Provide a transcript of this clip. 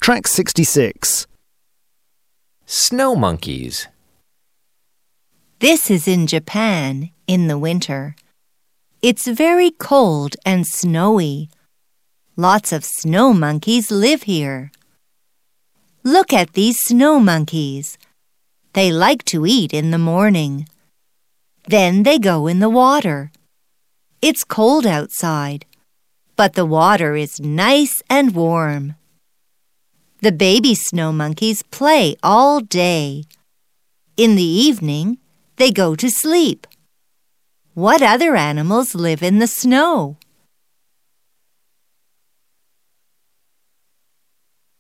Track 66. Snow monkeys. This is in Japan in the winter. It's very cold and snowy. Lots of snow monkeys live here. Look at these snow monkeys. They like to eat in the morning. Then they go in the water. It's cold outside, but the water is nice and warm. The baby snow monkeys play all day. In the evening, they go to sleep. What other animals live in the snow?